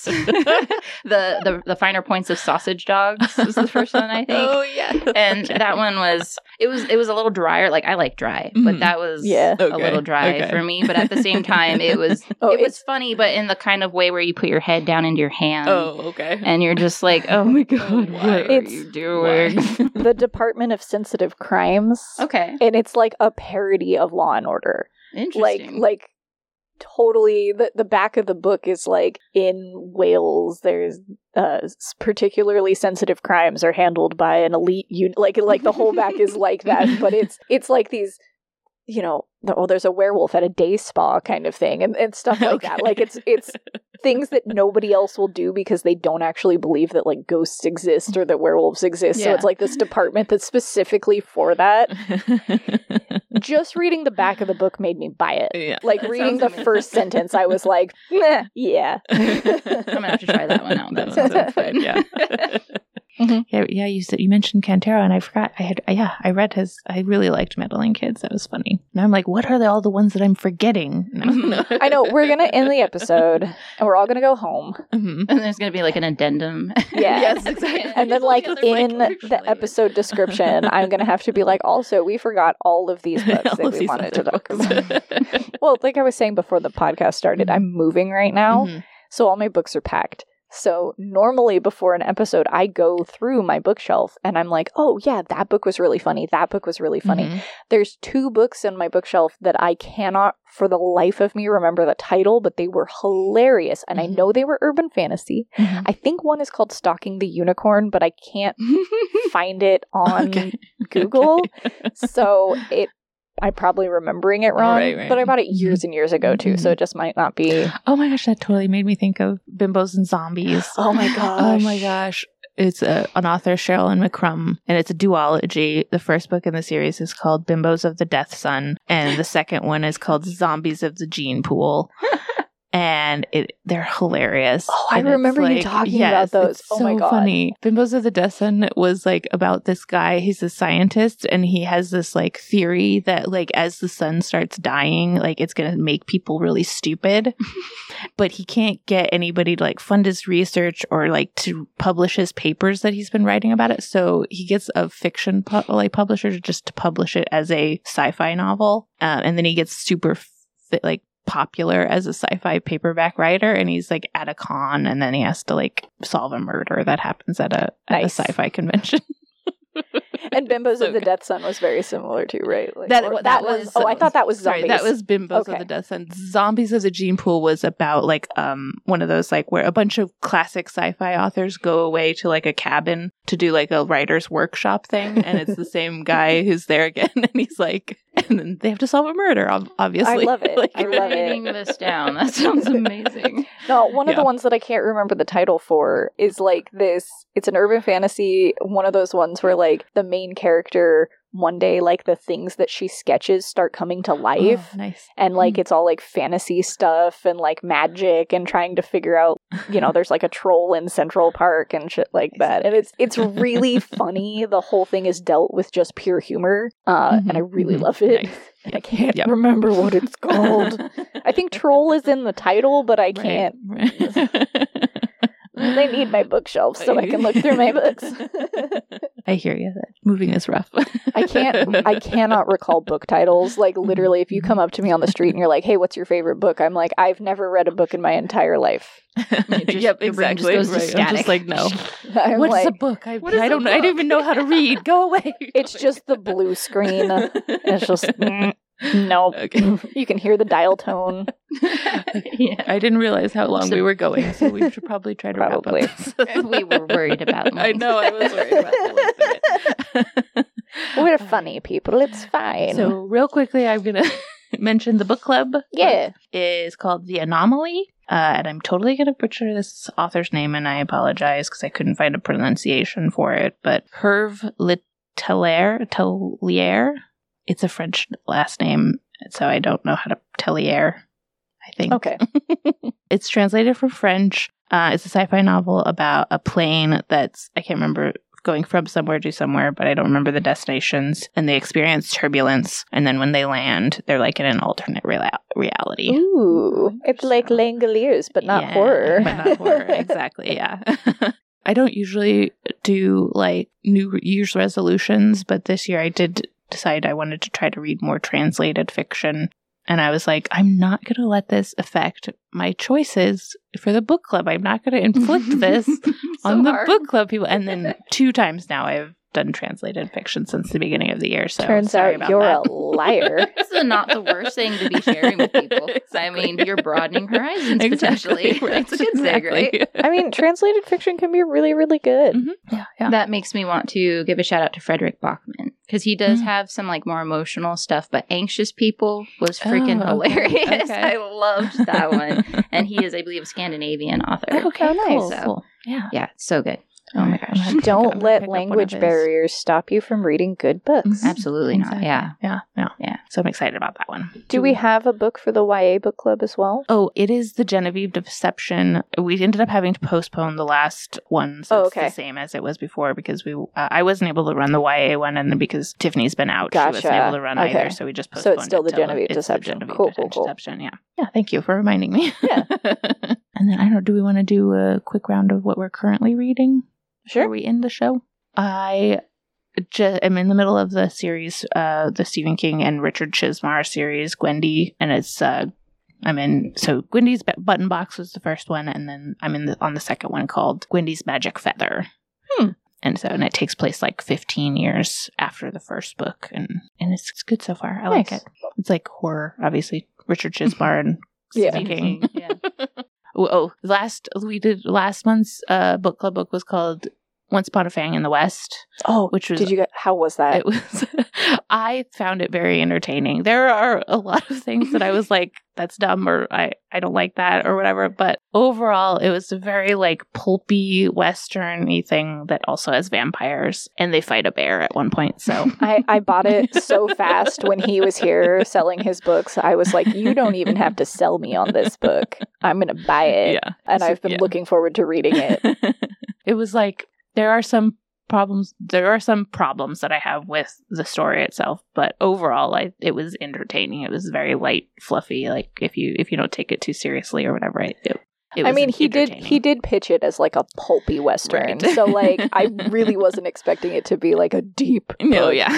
the Finer Points of Sausage Dogs was the first one, I think. Oh yeah. And that one was it was a little drier. Like I like dry, but that was a little dry for me. But at the same time it was was funny, but in the kind of way where you put your head down into your hand. Oh, okay. And you're just like, oh my god, what are you doing? The Department of Sensitive Crimes. Okay. And it's like a parody of Law and Order. Interesting. Like totally, the back of the book is like, in Wales, there's particularly sensitive crimes are handled by an elite unit. Like the whole back is like that, but it's like these, you know, there's a werewolf at a day spa kind of thing and stuff like that. Like it's things that nobody else will do because they don't actually believe that like ghosts exist or that werewolves exist. So it's like this department that's specifically for that. Just reading the back of the book made me buy it. Yeah. Like reading the first sentence, I was like, yeah. I'm gonna have to try that one out. That sounds fun. Yeah. Yeah, you mentioned Cantero, and I forgot. I read his. I really liked Meddling Kids. That was funny. Now I'm like, what are all the ones that I'm forgetting? No. I know we're gonna end the episode, and we're all gonna go home, and there's gonna be like an addendum. Yeah, yes, exactly. And then like in the episode description, I'm gonna have to be like, also, we forgot all of these books that we wanted to talk about. Well, like I was saying before the podcast started, I'm moving right now, so all my books are packed. So normally before an episode, I go through my bookshelf and I'm like, oh yeah, that book was really funny. That book was really funny. There's 2 books in my bookshelf that I cannot for the life of me remember the title, but they were hilarious. And I know they were urban fantasy. I think one is called Stalking the Unicorn, but I can't find it on Google. So I'm probably remembering it wrong, but I bought it years and years ago too, so it just might not be. Oh my gosh, that totally made me think of Bimbos and Zombies. Oh my gosh. Oh my gosh. It's an author, Sherilyn McCrum, and it's a duology. The first book in the series is called Bimbos of the Death Sun, and the second one is called Zombies of the Gene Pool. and they're hilarious. Oh, I remember you talking about those. Oh my god, funny. Bimbos of the Death Sun was like about this guy. He's a scientist, and he has this like theory that like as the sun starts dying, like it's gonna make people really stupid. But he can't get anybody to like fund his research or like to publish his papers that he's been writing about it. So he gets a fiction publisher just to publish it as a sci-fi novel, and then he gets super popular as a sci-fi paperback writer, and he's like at a con, and then he has to like solve a murder that happens at a sci-fi convention. And Bimbos of the Death Sun was very similar too, right? Like, that was. Oh, I thought that was Zombies. Sorry, that was Bimbos of the Death Sun. Zombies of the Gene Pool was about like one of those like where a bunch of classic sci-fi authors go away to like a cabin to do like a writer's workshop thing, and it's the same guy who's there again, and he's like, and then they have to solve a murder. Obviously, I love it. Like, I love writing this down. That sounds amazing. No, one of the ones that I can't remember the title for is like this. It's an urban fantasy. One of those ones where like the main character one day like the things that she sketches start coming to life. Oh, nice. And like it's all like fantasy stuff and like magic and trying to figure out, you know, there's like a troll in Central Park and shit like that. And it's really funny. The whole thing is dealt with just pure humor. And I really love it. Nice. And I can't remember what it's called. I think troll is in the title, but I can't. Right. They need my bookshelf so I can look through my books. I hear you. That moving is rough. I cannot recall book titles. Like literally, if you come up to me on the street and you're like, "Hey, what's your favorite book?" I'm like, "I've never read a book in my entire life." Yep, exactly. Just goes to I'm just like, no. What is a book? I don't know. I don't even know how to read. Go away. It's just the blue screen. It's just no. Okay. You can hear the dial tone. I didn't realize how long we were going, so we should probably try to wrap up. We were worried about length. I know, I was worried about the length. We're funny people. It's fine. So real quickly, I'm going to mention the book club. Yeah. Is called The Anomaly. And I'm totally going to butcher this author's name, and I apologize because I couldn't find a pronunciation for it. But Hervé Tellier. It's a French last name, so I don't know how to Tellier, I think. Okay. It's translated from French. It's a sci-fi novel about a plane that's, I can't remember, going from somewhere to somewhere, but I don't remember the destinations. And they experience turbulence, and then when they land, they're like in an alternate reality. Ooh. It's like Langoliers, but not horror. But not horror, exactly, yeah. I don't usually do like New Year's resolutions, but this year I did decide I wanted to try to read more translated fiction. And I was like, I'm not going to let this affect my choices for the book club. I'm not going to inflict this on the book club people. And then 2 times now I've done translated fiction since the beginning of the year. So turns out you're a liar. This is not the worst thing to be sharing with people. Exactly. I mean, you're broadening horizons potentially. Right. That's a good thing, right? I mean, translated fiction can be really, really good. Mm-hmm. Yeah. That makes me want to give a shout out to Frederick Bachman, because he does have some like more emotional stuff, but Anxious People was freaking hilarious. Okay. I loved that one. And he is, I believe, a Scandinavian author. Okay, nice. So, cool. Yeah, it's so good. Oh my gosh. Don't let language barriers stop you from reading good books. Absolutely not. Yeah. So I'm excited about that one. Do we have a book for the YA book club as well? Oh, it is The Genevieve Deception. We ended up having to postpone the last one, so it's the same as it was before, because I wasn't able to run the YA one, and then because Tiffany's been out, she wasn't able to run either, so we just postponed it. So it's still The Genevieve Deception. Cool. Deception, yeah. Yeah, thank you for reminding me. Yeah. And then, I don't know, do we want to do a quick round of what we're currently reading? Sure. Are we in the show? I am in the middle of the series, the Stephen King and Richard Chizmar series, Gwendy, and it's so Gwendy's Button Box was the first one, and then I'm on the second one called Gwendy's Magic Feather. And it takes place like 15 years after the first book, and it's good so far. I like it. It's like horror, obviously. Richard Chizmar and Stephen King. Yeah. Last month's book club book was called Once Upon a Fang in the West. Oh, which was how was that? It was. I found it very entertaining. There are a lot of things that I was like, that's dumb, or I don't like that, or whatever. But overall, it was a very like pulpy Western-y thing that also has vampires, and they fight a bear at one point. So I bought it so fast when he was here selling his books. I was like, you don't even have to sell me on this book. I'm going to buy it. Yeah. And I've been looking forward to reading it. It was like, there are some problems that I have with the story itself, but overall it was entertaining. It was very light, fluffy, like if you don't take it too seriously or whatever. I mean, he did pitch it as like a pulpy Western. Right. So like I really wasn't expecting it to be like a deep book. No, yeah.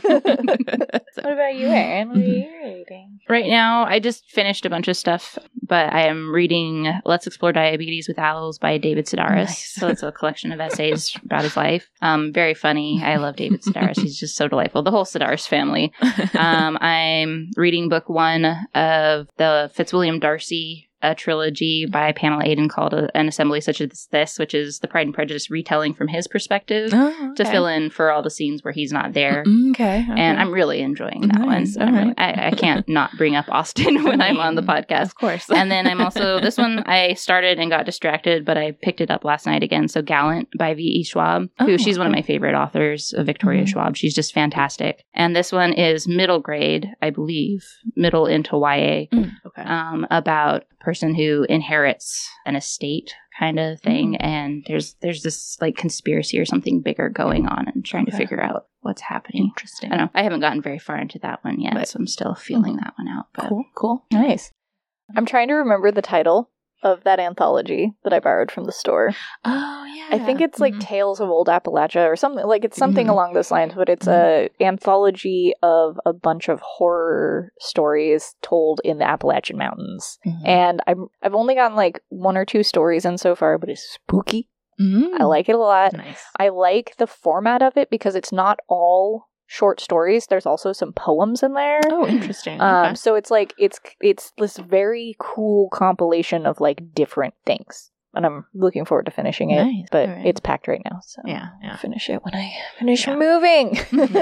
What about you, Erin? What are you reading? Right now, I just finished a bunch of stuff, but I am reading Let's Explore Diabetes with Owls by David Sedaris. Nice. So it's a collection of essays about his life. Very funny. I love David Sedaris. He's just so delightful. The whole Sedaris family. I'm reading book 1 of the Fitzwilliam Darcy a trilogy by Pamela Aiden called An Assembly Such as This, which is the Pride and Prejudice retelling from his perspective to fill in for all the scenes where he's not there. Okay. And I'm really enjoying that one. I can't not bring up Austen when I'm on the podcast. Of course. And then I'm also, this one I started and got distracted, but I picked it up last night again. So Gallant by V.E. Schwab, she's one of my favorite authors of Victoria Schwab. She's just fantastic. And this one is middle grade, I believe, middle into YA, about person who inherits an estate kind of thing, and there's this like conspiracy or something bigger going on and trying to figure out what's happening. Interesting. I don't know. I haven't gotten very far into that one yet, so I'm still feeling that one out. But Cool. Nice. I'm trying to remember the title of that anthology that I borrowed from the store. Oh, yeah. I think it's like Tales of Old Appalachia or something. Like it's something along those lines, but it's a anthology of a bunch of horror stories told in the Appalachian Mountains. And I've only gotten like 1 or 2 stories in so far, but it's spooky. I like it a lot. Nice. I like the format of it because it's not all short stories. There's also some poems in there. Oh, interesting. So it's like it's this very cool compilation of like different things, and I'm looking forward to finishing it. Nice. But it's packed right now, so I'll finish it when I finish moving.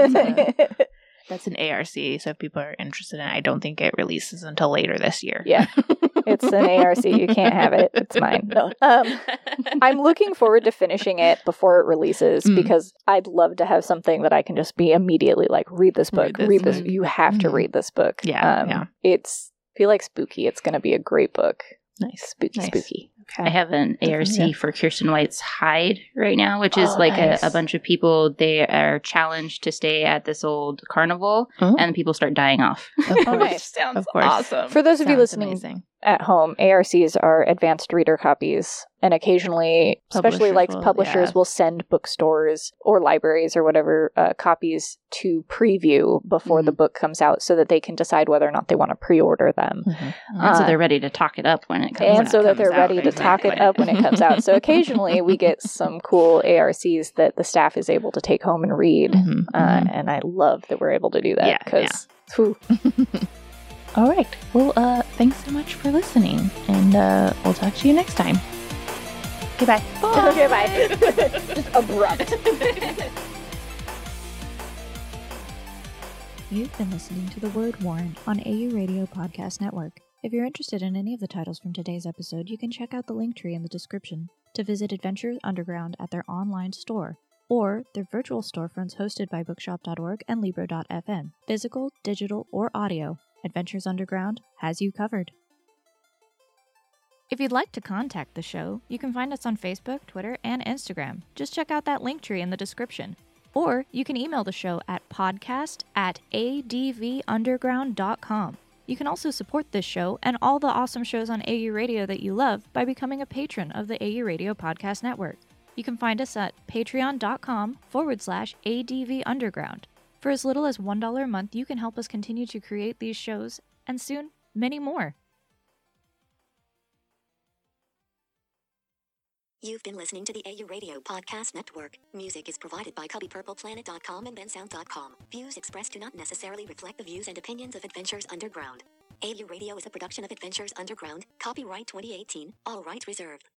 That's an ARC, so if people are interested in it, I don't think it releases until later this year. Yeah. It's an ARC. You can't have it. It's mine. No. I'm looking forward to finishing it before it releases because I'd love to have something that I can just be immediately like, read this book, read this. You have to read this book. Yeah. It's, I feel like spooky. It's going to be a great book. Nice. Spooky. Okay. I have an ARC for Kirsten White's Hyde right now, which is like a bunch of people. They are challenged to stay at this old carnival, and people start dying off. Nice. Sounds awesome. For those of you listening at home, ARCs are advanced reader copies, and occasionally, especially like publishers will send bookstores or libraries or whatever copies to preview before the book comes out so that they can decide whether or not they want to pre-order them. And so they're ready to talk it up when it comes out. And so that they're ready to talk it up when it comes out. So occasionally we get some cool ARCs that the staff is able to take home and read. And I love that we're able to do that because All right. Well, thanks so much for listening, and we'll talk to you next time. Goodbye. Okay, bye. Just abrupt. You've been listening to The Word Warrant on AU Radio Podcast Network. If you're interested in any of the titles from today's episode, you can check out the link tree in the description to visit Adventures Underground at their online store, or their virtual storefronts hosted by bookshop.org and libro.fm. Physical, digital, or audio, Adventures Underground has you covered. If you'd like to contact the show, you can find us on Facebook, Twitter, and Instagram. Just check out that link tree in the description. Or you can email the show at podcast@advunderground.com. You can also support this show and all the awesome shows on AU Radio that you love by becoming a patron of the AU Radio Podcast Network. You can find us at patreon.com/ADVUnderground. For as little as $1 a month, you can help us continue to create these shows, and soon, many more. You've been listening to the AU Radio Podcast Network. Music is provided by CubbyPurplePlanet.com and BenSound.com. Views expressed do not necessarily reflect the views and opinions of Adventures Underground. AU Radio is a production of Adventures Underground. Copyright 2018. All rights reserved.